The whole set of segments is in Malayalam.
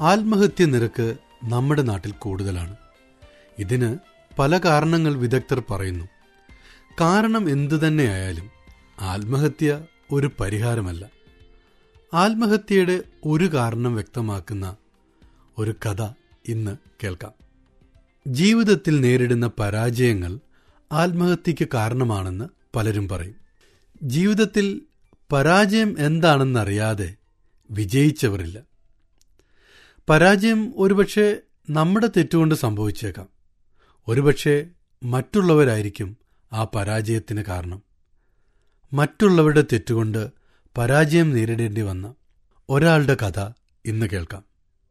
ആത്മഹത്യ നിരക്ക് നമ്മുടെ നാട്ടിൽ കൂടുതലാണ്. ഇതിന് പല കാരണങ്ങൾ വിദഗ്ധർ പറയുന്നു. കാരണം എന്തുതന്നെയായാലും ആത്മഹത്യ ഒരു പരിഹാരമല്ല. ആത്മഹത്യയുടെ ഒരു കാരണം വ്യക്തമാക്കുന്ന ഒരു കഥ ഇന്ന് കേൾക്കാം. ജീവിതത്തിൽ നേരിടുന്ന പരാജയങ്ങൾ ആത്മഹത്യക്ക് കാരണമാണെന്ന് പലരും പറയും. ജീവിതത്തിൽ പരാജയം എന്താണെന്നറിയാതെ വിജയിച്ചവരില്ല. പരാജയം ഒരുപക്ഷെ നമ്മുടെ തെറ്റുകൊണ്ട് സംഭവിച്ചേക്കാം. ഒരുപക്ഷെ മറ്റുള്ളവരായിരിക്കും ആ പരാജയത്തിന് കാരണം. മറ്റുള്ളവരുടെ തെറ്റുകൊണ്ട് പരാജയം നേരിടേണ്ടി വന്ന ഒരാളുടെ കഥ ഇന്ന് കേൾക്കാം.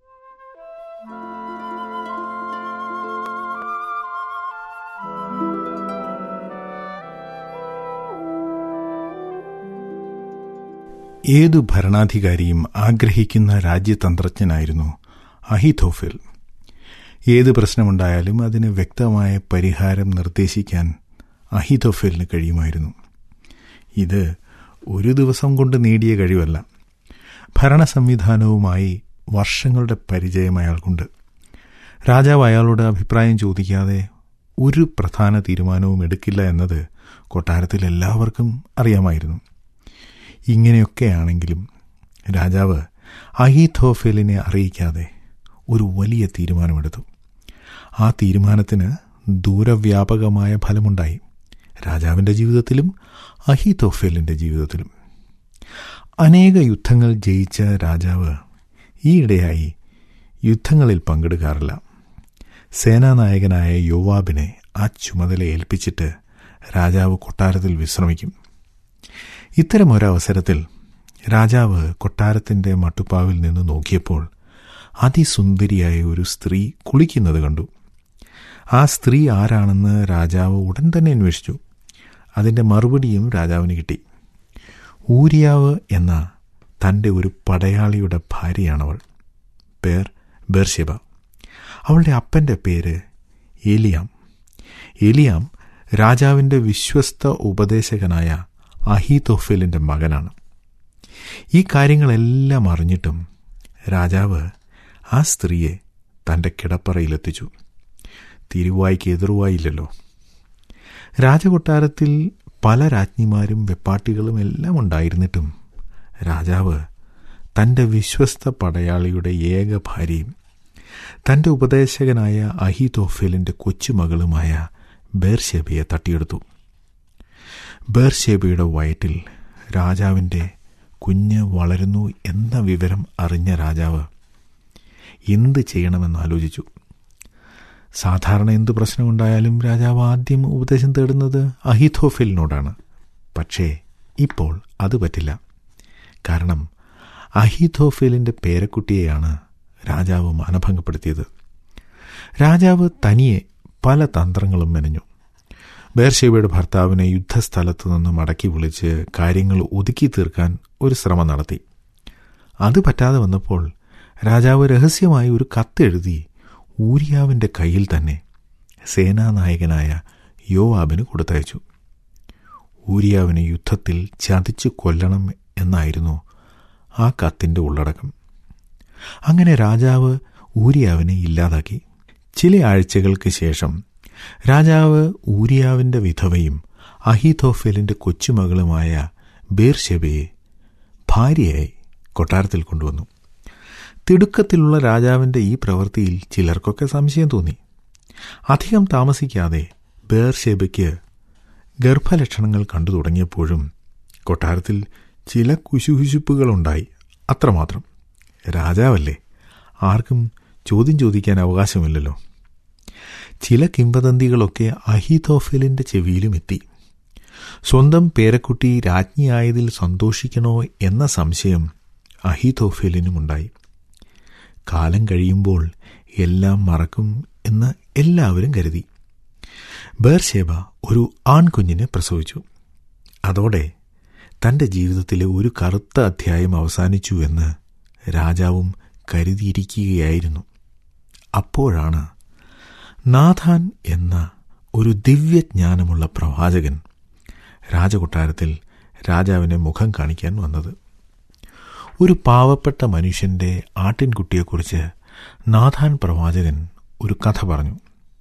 ഏതു ഭരണാധികാരിയും ആഗ്രഹിക്കുന്ന രാജ്യതന്ത്രജ്ഞനായിരുന്നു അഹീഥോഫെൽ. ഏത് പ്രശ്നമുണ്ടായാലും അതിന് വ്യക്തമായ പരിഹാരം നിർദ്ദേശിക്കാൻ അഹീഥോഫെലിന് കഴിയുമായിരുന്നു. ഇത് ഒരു ദിവസം കൊണ്ട് നേടിയ കഴിവല്ല. ഭരണ സംവിധാനവുമായി വർഷങ്ങളുടെ പരിചയം അയാൾക്കുണ്ട്. രാജാവ് അയാളോട് അഭിപ്രായം ചോദിക്കാതെ ഒരു പ്രധാന തീരുമാനവും എടുക്കില്ല എന്നത് കൊട്ടാരത്തിൽ എല്ലാവർക്കും അറിയാമായിരുന്നു. ഇങ്ങനെയൊക്കെയാണെങ്കിലും രാജാവ് അഹീഥോഫെലിനെ അറിയിക്കാതെ ഒരു വലിയ തീരുമാനമെടുത്തു. ആ തീരുമാനത്തിന് ദൂരവ്യാപകമായ ഫലമുണ്ടായി. രാജാവിൻ്റെ ജീവിതത്തിലും അഹീഥോഫെലിൻ്റെ ജീവിതത്തിലും. അനേക യുദ്ധങ്ങൾ ജയിച്ച രാജാവ് ഈയിടെയായി യുദ്ധങ്ങളിൽ പങ്കെടുക്കാറില്ല. സേനാനായകനായ യോവാബിനെ ആ ചുമതല ഏൽപ്പിച്ചിട്ട് രാജാവ് കൊട്ടാരത്തിൽ വിശ്രമിക്കും. ഇത്തരമൊരവസരത്തിൽ രാജാവ് കൊട്ടാരത്തിൻ്റെ മട്ടുപ്പാവിൽ നിന്ന് നോക്കിയപ്പോൾ അതിസുന്ദരിയായ ഒരു സ്ത്രീ കുളിക്കുന്നത് കണ്ടു. ആ സ്ത്രീ ആരാണെന്ന് രാജാവ് ഉടൻ തന്നെ അന്വേഷിച്ചു. അതിൻ്റെ മറുപടിയും രാജാവിന് കിട്ടി. ഊരിയാവ് എന്ന തൻ്റെ ഒരു പടയാളിയുടെ ഭാര്യയാണവൾ. പേർ ബേർശേബ. അവളുടെ അപ്പൻ്റെ പേര് ഏലിയാം. ഏലിയാം രാജാവിൻ്റെ വിശ്വസ്ത ഉപദേശകനായ അഹീഥോഫെലിൻ്റെ മകനാണ്. ഈ കാര്യങ്ങളെല്ലാം അറിഞ്ഞിട്ടും രാജാവ് ആ സ്ത്രീയെ തൻ്റെ കിടപ്പറയിലെത്തിച്ചു. തിരുവായ്ക്ക് എതിർവായില്ലല്ലോ. രാജകൊട്ടാരത്തിൽ പല രാജ്ഞിമാരും വെപ്പാട്ടികളും എല്ലാം ഉണ്ടായിരുന്നിട്ടും രാജാവ് തൻ്റെ വിശ്വസ്ത പടയാളിയുടെ ഏക ഭാര്യയും തൻ്റെ ഉപദേശകനായ അഹീഥോഫെലിൻ്റെ കൊച്ചുമകളുമായ ബേർശേബയെ തട്ടിയെടുത്തു. ബേർശേബയുടെ വയറ്റിൽ രാജാവിൻ്റെ കുഞ്ഞ് വളരുന്നു എന്ന വിവരം അറിഞ്ഞ രാജാവ് എന്ത് ചെയ്യണമെന്നാലോചിച്ചു. സാധാരണ എന്ത് പ്രശ്നമുണ്ടായാലും രാജാവ് ആദ്യം ഉപദേശം തേടുന്നത് അഹീഥോഫെലിനോടാണ്. പക്ഷേ ഇപ്പോൾ അത് പറ്റില്ല. കാരണം അഹീഥോഫെലിൻ്റെ പേരക്കുട്ടിയെയാണ് രാജാവ് മാനഭംഗപ്പെടുത്തിയത്. രാജാവ് തനിയെ പല തന്ത്രങ്ങളും മെനഞ്ഞു. ബേർശേബയുടെ ഭർത്താവിനെ യുദ്ധസ്ഥലത്തു നിന്ന് മടക്കി വിളിച്ച് കാര്യങ്ങൾ ഒതുക്കി തീർക്കാൻ ഒരു ശ്രമം നടത്തി. അത് പറ്റാതെ വന്നപ്പോൾ രാജാവ് രഹസ്യമായി ഒരു കത്തെഴുതി ഊരിയാവിൻ്റെ കയ്യിൽ തന്നെ സേനാനായകനായ യോവാബിന് കൊടുത്തയച്ചു. ഊരിയാവിനെ യുദ്ധത്തിൽ ചതിച്ചു കൊല്ലണം എന്നായിരുന്നു ആ കത്തിൻ്റെ ഉള്ളടക്കം. അങ്ങനെ രാജാവ് ഊരിയാവിനെ ഇല്ലാതാക്കി. ചില ആഴ്ചകൾക്ക് ശേഷം രാജാവ് ഊരിയാവിൻ്റെ വിധവയും അഹീഥോഫെലിൻ്റെ കൊച്ചുമകളുമായ ബേർശേബയെ ഭാര്യയായി കൊട്ടാരത്തിൽ കൊണ്ടുവന്നു. തിടുക്കത്തിലുള്ള രാജാവിൻ്റെ ഈ പ്രവൃത്തിയിൽ ചിലർക്കൊക്കെ സംശയം തോന്നി. അധികം താമസിക്കാതെ ബേർശേബയ്ക്ക് ഗർഭലക്ഷണങ്ങൾ കണ്ടു തുടങ്ങിയപ്പോഴും കൊട്ടാരത്തിൽ ചില കുശുകുശുപ്പുകളുണ്ടായി. അത്രമാത്രം. രാജാവല്ലേ, ആർക്കും ചോദ്യം ചോദിക്കാൻ അവകാശമില്ലല്ലോ. ചില കിംവദന്തികളൊക്കെ അഹീഥോഫെലിൻ്റെ ചെവിയിലും എത്തി. സ്വന്തം പേരക്കുട്ടി രാജ്ഞിയായതിൽ സന്തോഷിക്കണോ എന്ന സംശയം അഹീഥോഫെലിനുമുണ്ടായി. കാലം കഴിയുമ്പോൾ എല്ലാം മറക്കും എന്ന് എല്ലാവരും കരുതി. ബേർശേബ ഒരു ആൺകുഞ്ഞിനെ പ്രസവിച്ചു. അതോടെ തൻ്റെ ജീവിതത്തിലെ ഒരു കറുത്ത അധ്യായം അവസാനിച്ചു എന്ന് രാജാവും കരുതിയിരിക്കുകയായിരുന്നു. അപ്പോഴാണ് നാഥാൻ എന്ന ഒരു ദിവ്യജ്ഞാനമുള്ള പ്രവാചകൻ രാജകൊട്ടാരത്തിൽ രാജാവിനെ മുഖം കാണിക്കാൻ വന്നത്. ഒരു പാവപ്പെട്ട മനുഷ്യൻ്റെ ആട്ടിൻകുട്ടിയെക്കുറിച്ച് നാഥാൻ പ്രവാചകൻ ഒരു കഥ പറഞ്ഞു.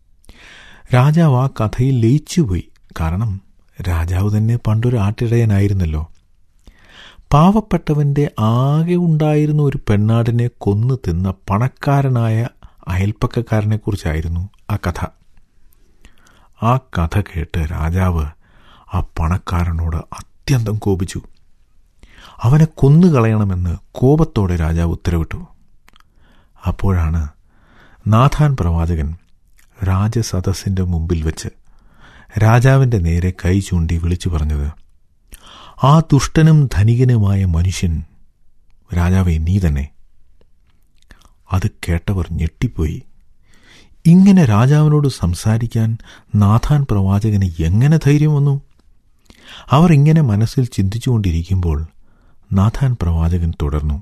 രാജാവ് ആ കഥയിൽ ലയിച്ചുപോയി. കാരണം രാജാവ് തന്നെ പണ്ടൊരു ആട്ടിടയനായിരുന്നല്ലോ. പാവപ്പെട്ടവൻ്റെ ആകെ ഉണ്ടായിരുന്ന ഒരു പെണ്ണാടിനെ കൊന്നു തിന്ന പണക്കാരനായ അയൽപ്പക്കക്കാരനെക്കുറിച്ചായിരുന്നു ആ കഥ. ആ കഥ കേട്ട് രാജാവ് ആ പണക്കാരനോട് അത്യന്തം കോപിച്ചു. അവനെ കൊന്നുകളയണമെന്ന് കോപത്തോടെ രാജാവ് ഉത്തരവിട്ടു. അപ്പോഴാണ് നാഥാൻ പ്രവാചകൻ രാജസദസ്സിൻ്റെ മുമ്പിൽ വെച്ച് രാജാവിൻ്റെ നേരെ കൈ ചൂണ്ടി വിളിച്ചു പറഞ്ഞത്, ആ ദുഷ്ടനും ധനികനുമായ മനുഷ്യൻ രാജാവേ നീ തന്നെ. അത് കേട്ടവർ ഞെട്ടിപ്പോയി. ഇങ്ങനെ രാജാവിനോട് സംസാരിക്കാൻ നാഥാൻ പ്രവാചകന് എങ്ങനെ ധൈര്യം വന്നു? അവർ ഇങ്ങനെ മനസ്സിൽ ചിന്തിച്ചുകൊണ്ടിരിക്കുമ്പോൾ നാഥാൻ പ്രവാചകൻ തുടർന്നു.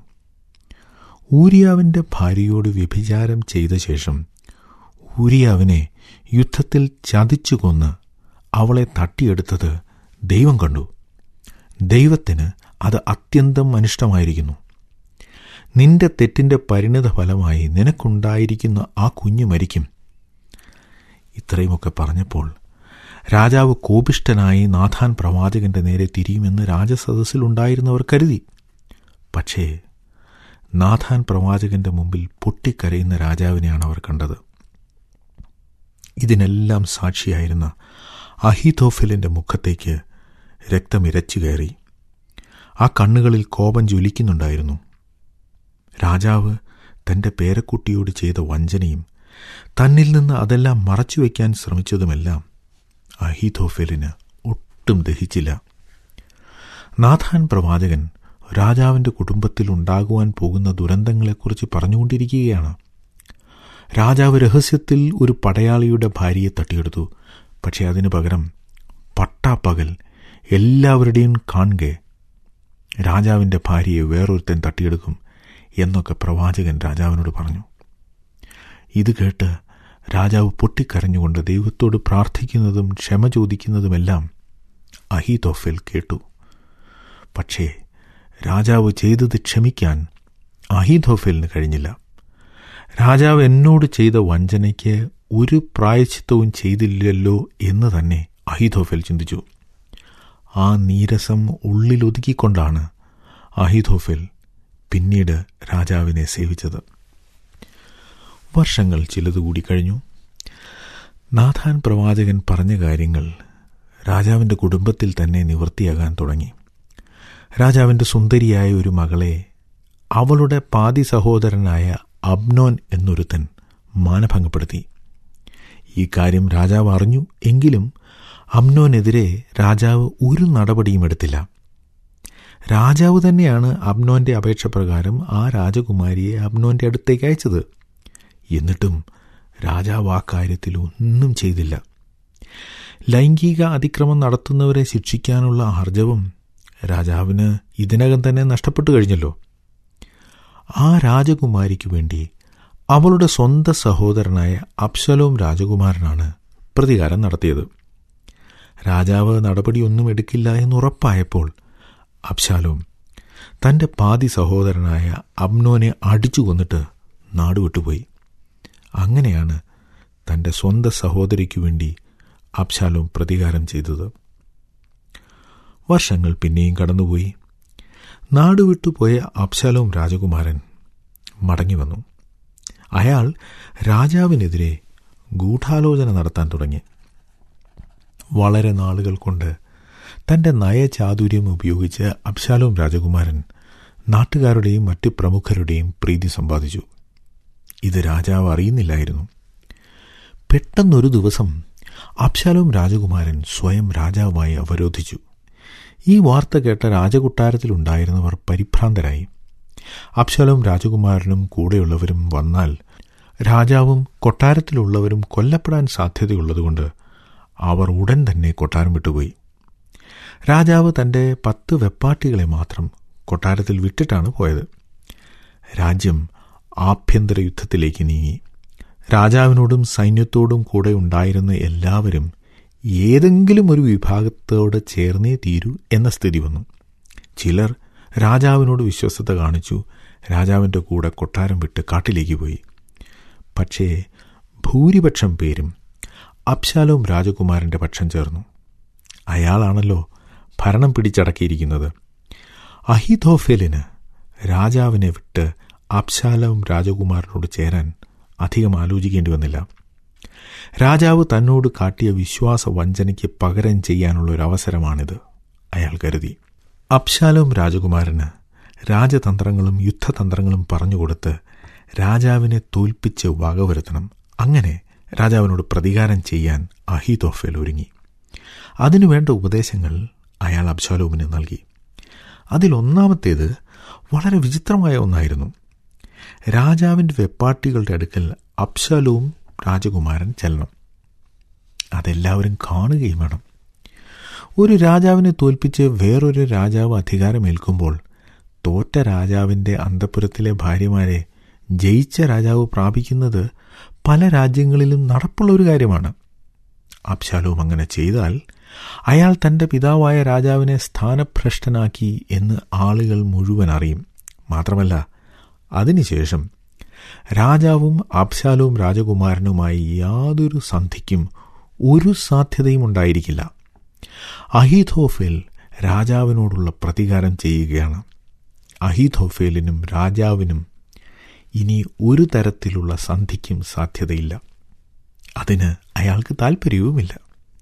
ഊരിയാവിൻ്റെ ഭാര്യയോട് വ്യഭിചാരം ചെയ്ത ശേഷം ഊരിയാവിനെ യുദ്ധത്തിൽ ചതിച്ചു കൊന്ന് അവളെ തട്ടിയെടുത്തത് ദൈവം കണ്ടു. ദൈവത്തിന് അത് അത്യന്തം അനിഷ്ടമായിരിക്കുന്നു. നിന്റെ തെറ്റിൻ്റെ പരിണിത ഫലമായി നിനക്കുണ്ടായിരിക്കുന്ന ആ കുഞ്ഞ് മരിക്കും. ഇത്രയുമൊക്കെ പറഞ്ഞപ്പോൾ രാജാവ് കോപിഷ്ഠനായി നാഥാൻ പ്രവാചകന്റെ നേരെ തിരിയുമെന്ന് രാജസദസ്സിലുണ്ടായിരുന്നവർ കരുതി. പക്ഷേ നാഥാൻ പ്രവാചകന്റെ മുമ്പിൽ പൊട്ടിക്കരയുന്ന രാജാവിനെയാണ് അവർ കണ്ടത്. ഇതിനെല്ലാം സാക്ഷിയായിരുന്ന അഹീഥോഫെലിന്റെ മുഖത്തേക്ക് രക്തമിരച്ചു കയറി. ആ കണ്ണുകളിൽ കോപം ജ്വലിക്കുന്നുണ്ടായിരുന്നു. രാജാവ് തൻ്റെ പേരക്കുട്ടിയോട് ചെയ്ത വഞ്ചനയും തന്നിൽ നിന്ന് അതെല്ലാം മറച്ചുവെക്കാൻ ശ്രമിച്ചതുമെല്ലാം അഹീഥോഫെലിന് ഒട്ടും ദഹിച്ചില്ല. നാഥാൻ പ്രവാചകൻ രാജാവിൻ്റെ കുടുംബത്തിൽ ഉണ്ടാകുവാൻ പോകുന്ന ദുരന്തങ്ങളെക്കുറിച്ച് പറഞ്ഞുകൊണ്ടിരിക്കുകയാണ്. രാജാവ് രഹസ്യത്തിൽ ഒരു പടയാളിയുടെ ഭാര്യയെ തട്ടിയെടുത്തു. പക്ഷെ അതിനു പകരം പട്ടാപ്പകൽ എല്ലാവരുടെയും കാണെ രാജാവിൻ്റെ ഭാര്യയെ വേറൊരുത്തൻ തട്ടിയെടുക്കും എന്നൊക്കെ പ്രവാചകൻ രാജാവിനോട് പറഞ്ഞു. ഇത് കേട്ട് രാജാവ് പൊട്ടിക്കരഞ്ഞുകൊണ്ട് ദൈവത്തോട് പ്രാർത്ഥിക്കുന്നതും ക്ഷമ ചോദിക്കുന്നതുമെല്ലാം അഹീഥോഫെൽ കേട്ടു. പക്ഷേ രാജാവ് ചെയ്തത് ക്ഷമിക്കാൻ അഹീഥോഫെലിന് കഴിഞ്ഞില്ല. രാജാവ് എന്നോട് ചെയ്ത വഞ്ചനയ്ക്ക് ഒരു പ്രായശ്ചിത്തവും ചെയ്തില്ലല്ലോ എന്ന് തന്നെ അഹീഥോഫെൽ ചിന്തിച്ചു. ആ നീരസം ഉള്ളിലൊതുക്കിക്കൊണ്ടാണ് അഹീഥോഫെൽ പിന്നീട് രാജാവിനെ സേവിച്ചത്. വർഷങ്ങൾ ചിലതുകൂടി കഴിഞ്ഞു. നാഥാൻ പ്രവാചകൻ പറഞ്ഞ കാര്യങ്ങൾ രാജാവിൻ്റെ കുടുംബത്തിൽ തന്നെ നിവൃത്തിയാകാൻ തുടങ്ങി. രാജാവിൻ്റെ സുന്ദരിയായ ഒരു മകളെ അവളുടെ പാതി സഹോദരനായ അബ്നോൻ എന്നൊരുത്തൻ മാനഭംഗപ്പെടുത്തി. ഈ കാര്യം രാജാവ് അറിഞ്ഞു. എങ്കിലും അബ്നോനെതിരെ രാജാവ് ഒരു നടപടിയും എടുത്തില്ല. രാജാവ് തന്നെയാണ് അബ്നോന്റെ അപേക്ഷ പ്രകാരം ആ രാജകുമാരിയെ അബ്നോന്റെ അടുത്തേക്ക് അയച്ചത്. എന്നിട്ടും രാജാവ് ആ കാര്യത്തിൽ ഒന്നും ചെയ്തില്ല. ലൈംഗിക അതിക്രമം നടത്തുന്നവരെ ശിക്ഷിക്കാനുള്ള ആർജവം രാജാവിന് ഇതിനകം തന്നെ നഷ്ടപ്പെട്ടു കഴിഞ്ഞല്ലോ. ആ രാജകുമാരിക്ക് വേണ്ടി അവളുടെ സ്വന്തം സഹോദരനായ അബ്ശലോം രാജകുമാരനാണ് പ്രതികാരം നടത്തിയത്. രാജാവ് നടപടിയൊന്നും എടുക്കില്ല എന്നുറപ്പായപ്പോൾ അബ്ശാലോം തൻ്റെ പാതി സഹോദരനായ അബ്നോനെ അടിച്ചു കൊന്നിട്ട് നാടുവിട്ടുപോയി. അങ്ങനെയാണ് തൻ്റെ സ്വന്തം സഹോദരിക്കു വേണ്ടി അബ്ശാലോം പ്രതികാരം ചെയ്തത്. വർഷങ്ങൾ പിന്നെയും കടന്നുപോയി. നാടുവിട്ടുപോയ അബ്ശാലോം രാജകുമാരൻ മടങ്ങി വന്നു. അയാൾ രാജാവിനെതിരെ ഗൂഢാലോചന നടത്താൻ തുടങ്ങി. വളരെ നാളുകൾ കൊണ്ട് തൻ്റെ നയചാതുര്യം ഉപയോഗിച്ച് അബ്ശാലോം രാജകുമാരൻ നാട്ടുകാരുടെയും മറ്റ് പ്രമുഖരുടെയും പ്രീതി സമ്പാദിച്ചു. ഇത് രാജാവ് അറിയുന്നില്ലായിരുന്നു. പെട്ടെന്നൊരു ദിവസം അബ്ശാലോം രാജകുമാരൻ സ്വയം രാജാവായി അവരോധിച്ചു. ഈ വാർത്ത കേട്ട രാജകൊട്ടാരത്തിലുണ്ടായിരുന്നവർ പരിഭ്രാന്തരായി. അബ്ശാലോം രാജകുമാരനും കൂടെയുള്ളവരും വന്നാൽ രാജാവും കൊട്ടാരത്തിലുള്ളവരും കൊല്ലപ്പെടാൻ സാധ്യതയുള്ളതുകൊണ്ട് അവർ ഉടൻ തന്നെ കൊട്ടാരം വിട്ടുപോയി. രാജാവ് തൻ്റെ 10 വെപ്പാട്ടികളെ മാത്രം കൊട്ടാരത്തിൽ വിട്ടിട്ടാണ് പോയത്. രാജ്യം ആഭ്യന്തര യുദ്ധത്തിലേക്ക് നീങ്ങി. രാജാവിനോടും സൈന്യത്തോടും കൂടെ ഉണ്ടായിരുന്ന എല്ലാവരും ഏതെങ്കിലും ഒരു വിഭാഗത്തോട് ചേർന്നേ തീരൂ എന്ന സ്ഥിതി വന്നു. ചിലർ രാജാവിനോട് വിശ്വസ്തത കാണിച്ചു രാജാവിൻ്റെ കൂടെ കൊട്ടാരം വിട്ട് കാട്ടിലേക്ക് പോയി. പക്ഷേ ഭൂരിപക്ഷം പേരും അബ്ശാലോം രാജകുമാരൻ്റെ പക്ഷം ചേർന്നു. അയാളാണല്ലോ ഭരണം പിടിച്ചടക്കിയിരിക്കുന്നത്. അഹീഥോഫെലിന് രാജാവിനെ വിട്ട് അബ്ശാലോം രാജകുമാരനോട് ചേരാൻ അധികം ആലോചിക്കേണ്ടി വന്നില്ല. രാജാവ് തന്നോട് കാട്ടിയ വിശ്വാസ വഞ്ചനയ്ക്ക് പകരം ചെയ്യാനുള്ള ഒരു അവസരമാണിത്, അയാൾ കരുതി. അബ്ശാലോം രാജകുമാരന് രാജതന്ത്രങ്ങളും യുദ്ധതന്ത്രങ്ങളും പറഞ്ഞുകൊടുത്ത് രാജാവിനെ തോൽപ്പിച്ച് വകവരുത്തണം. അങ്ങനെ രാജാവിനോട് പ്രതികാരം ചെയ്യാൻ അഹീഥോഫെൽ ഒരുങ്ങി. അതിനുവേണ്ട ഉപദേശങ്ങൾ അയാൾ അബ്ശാലോമിന് നൽകി. അതിലൊന്നാമത്തേത് വളരെ വിചിത്രമായ ഒന്നായിരുന്നു. രാജാവിൻ്റെ വെപ്പാട്ടികളുടെ അടുക്കൽ അബ്ശാലോം രാജകുമാരൻ ചെല്ലണം. അതെല്ലാവരും കാണുകയും വേണം. ഒരു രാജാവിനെ തോൽപ്പിച്ച് വേറൊരു രാജാവ് അധികാരമേൽക്കുമ്പോൾ തോറ്റ രാജാവിൻ്റെ അന്തഃപുരത്തിലെ ഭാര്യമാരെ ജയിച്ച രാജാവ് പ്രാപിക്കുന്നത് പല രാജ്യങ്ങളിലും നടപ്പുള്ള ഒരു കാര്യമാണ്. അബ്ശാലോം അങ്ങനെ ചെയ്താൽ അയാൾ തൻ്റെ പിതാവായ രാജാവിനെ സ്ഥാനഭ്രഷ്ടനാക്കി എന്ന് ആളുകൾ മുഴുവൻ അറിയും. മാത്രമല്ല, അതിനുശേഷം രാജാവും അബ്ശാലോം രാജകുമാരനുമായി യാതൊരു സന്ധിക്കും ഒരു സാധ്യതയും ഉണ്ടായിരിക്കില്ല. അഹീഥോഫെൽ രാജാവിനോടുള്ള പ്രതികാരം ചെയ്യുകയാണ്. അഹീഥോഫെലിനും രാജാവിനും ഇനി ഒരു തരത്തിലുള്ള സന്ധിക്കും സാധ്യതയില്ല. അതിന് അയാൾക്ക് താൽപ്പര്യവുമില്ല.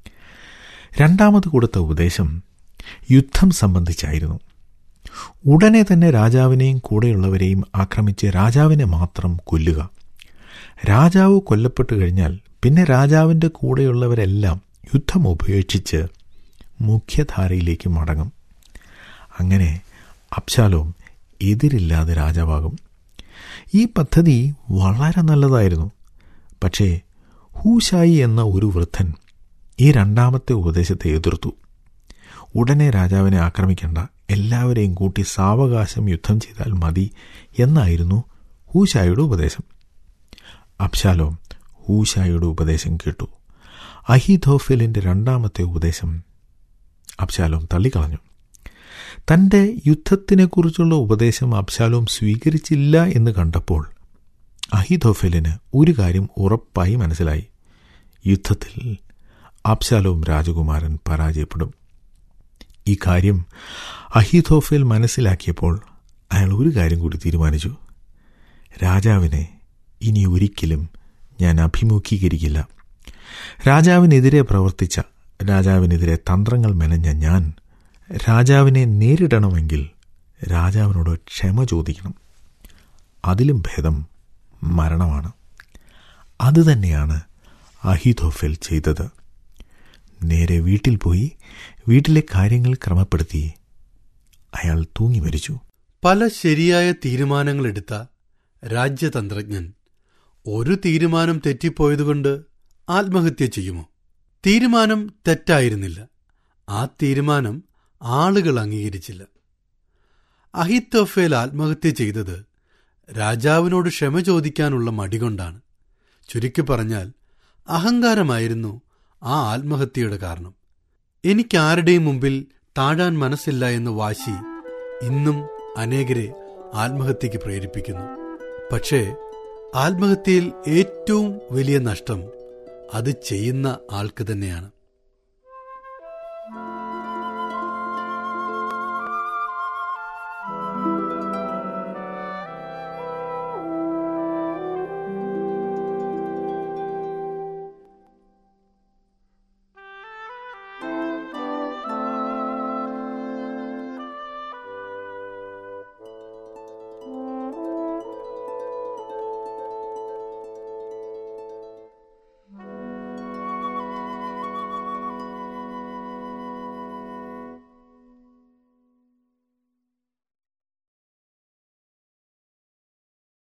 രണ്ടാമത് കൊടുത്ത ഉപദേശം യുദ്ധം സംബന്ധിച്ചായിരുന്നു. ഉടനെ തന്നെ രാജാവിനെയും കൂടെയുള്ളവരെയും ആക്രമിച്ച് രാജാവിനെ മാത്രം കൊല്ലുക. രാജാവ് കൊല്ലപ്പെട്ടു കഴിഞ്ഞാൽ പിന്നെ രാജാവിൻ്റെ കൂടെയുള്ളവരെല്ലാം യുദ്ധം ഉപേക്ഷിച്ച് മുഖ്യധാരയിലേക്ക് മടങ്ങും. അങ്ങനെ അബ്ശാലോം എതിരില്ലാതെ രാജാവാകും. ഈ പദ്ധതി വളരെ നല്ലതായിരുന്നു. പക്ഷേ ഹൂശായി എന്ന ഒരു വൃദ്ധൻ ഈ രണ്ടാമത്തെ ഉപദേശത്തെ എതിർത്തു. ഉടനെ രാജാവിനെ ആക്രമിക്കേണ്ട, എല്ലാവരെയും കൂട്ടി സാവകാശം യുദ്ധം ചെയ്താൽ മതി എന്നായിരുന്നു ഹൂശായിയുടെ ഉപദേശം. അബ്ശാലോം ഹൂശായിയുടെ ഉപദേശം കേട്ടു. അഹീഥോഫെലിൻ്റെ രണ്ടാമത്തെ ഉപദേശം അബ്ശാലോം തള്ളിക്കളഞ്ഞു. തൻ്റെ യുദ്ധത്തിനെക്കുറിച്ചുള്ള ഉപദേശം അബ്ശാലോം സ്വീകരിച്ചില്ല എന്ന് കണ്ടപ്പോൾ അഹീഥോഫെലിന് ഒരു കാര്യം ഉറപ്പായി മനസ്സിലായി: യുദ്ധത്തിൽ അബ്ശാലോം രാജകുമാരൻ പരാജയപ്പെടും. ഈ കാര്യം അഹീഥോഫെൽ മനസ്സിലാക്കിയപ്പോൾ അയാൾ ഒരു കാര്യം കൂടി തീരുമാനിച്ചു: രാജാവിനെ ഇനി ഒരിക്കലും ഞാൻ അഭിമുഖീകരിക്കില്ല. രാജാവിനെതിരെ പ്രവർത്തിച്ച, രാജാവിനെതിരെ തന്ത്രങ്ങൾ മെനഞ്ഞ ഞാൻ രാജാവിനെ നേരിടണമെങ്കിൽ രാജാവിനോട് ക്ഷമ ചോദിക്കണം. അതിലും ഭേദം മരണമാണ്. അതുതന്നെയാണ് അഹീഥോഫെൽ ചെയ്തത്. നേരെ വീട്ടിൽ പോയി വീട്ടിലെ കാര്യങ്ങൾ ക്രമപ്പെടുത്തി അയാൾ തൂങ്ങി മരിച്ചു. പല ശരിയായ തീരുമാനങ്ങളെടുത്ത രാജ്യതന്ത്രജ്ഞൻ ഒരു തീരുമാനം തെറ്റിപ്പോയതുകൊണ്ട് ആത്മഹത്യ ചെയ്യുമോ? തീരുമാനം തെറ്റായിരുന്നില്ല. ആ തീരുമാനം ആളുകൾ അംഗീകരിച്ചില്ല. അഹീഥോഫെൽ ആത്മഹത്യ ചെയ്തത് രാജാവിനോട് ക്ഷമ ചോദിക്കാനുള്ള മടികൊണ്ടാണ്. ചുരുക്കി പറഞ്ഞാൽ അഹങ്കാരമായിരുന്നു ആ ആത്മഹത്യയുടെ കാരണം. എനിക്കാരുടെയും മുമ്പിൽ താഴാൻ മനസ്സില്ല എന്ന വാശി ഇന്നും അനേകരെ ആത്മഹത്യക്ക് പ്രേരിപ്പിക്കുന്നു. പക്ഷേ ആത്മഹത്യയിൽ ഏറ്റവും വലിയ നഷ്ടം അത് ചെയ്യുന്ന ആൾക്ക് തന്നെയാണ്.